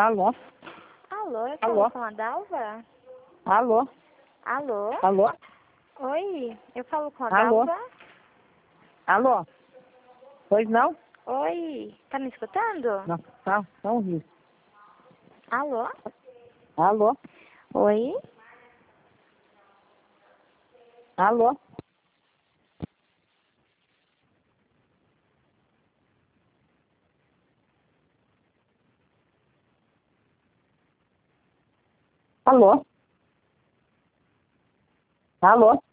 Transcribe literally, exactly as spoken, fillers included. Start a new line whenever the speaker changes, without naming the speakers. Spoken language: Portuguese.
Alô?
Alô, eu
Alô?
falo com a Dalva?
Alô?
Alô?
Alô?
Oi, eu falo com a
Alô?
Dalva?
Alô? Pois não?
Oi, tá me escutando?
Não, não, não ouvi.
Alô?
Alô?
Oi?
Alô? Alô? Alô?